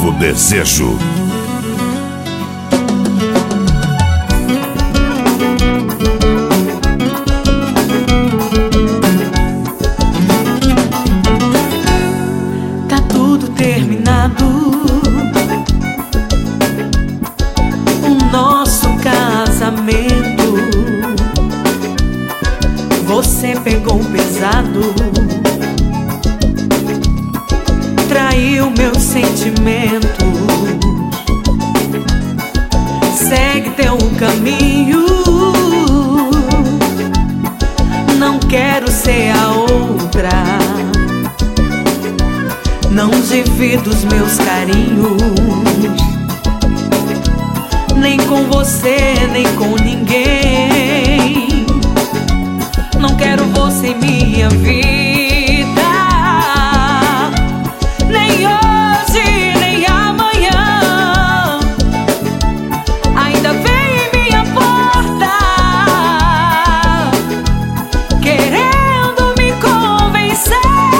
Novo Desejo. Tá tudo terminado, o nosso casamento. Você pegou pesado, traiu meus sentimentos. Segue teu caminho, não quero ser a outra. Não divido os meus carinhos, nem com você, nem com ninguém. Não quero você em minha vida, nem hoje, nem amanhã. Ainda vem em minha porta, querendo me convencer.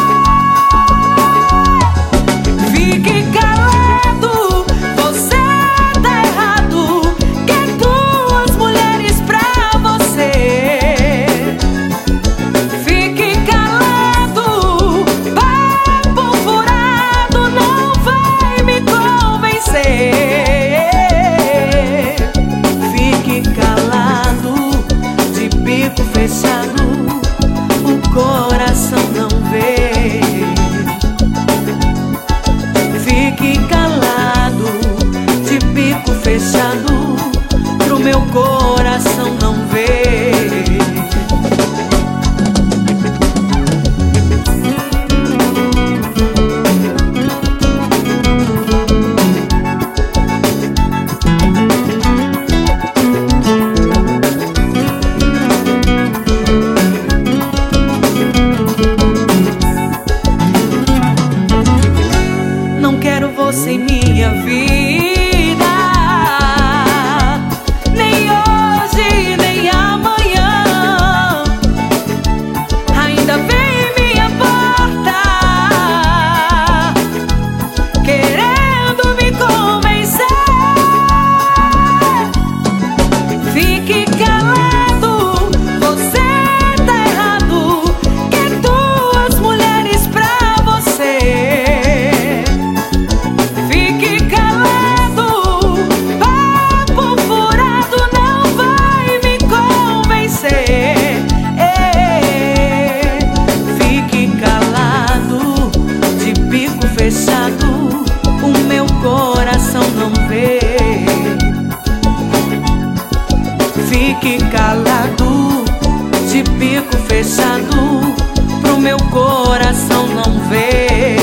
Fique calado, você tá errado. Quer duas mulheres pra você. Fique calado, papo furado não vai me convencer. Fique calado, de bico fechado, o coração não vê. Fique calado, de bico fechado, pro meu coração não ver. Não quero você em minha vida, nem hoje, nem amanhã. Ainda vem em minha porta, querendo me convencer. Fique calado, você tá errado. Quer duas mulheres pra você. Fique calado, papo furado não vai me convencer. Fique calado, de bico fechado, o meu coração não vê. Fique calado, de bico fechado, pro meu coração não vê.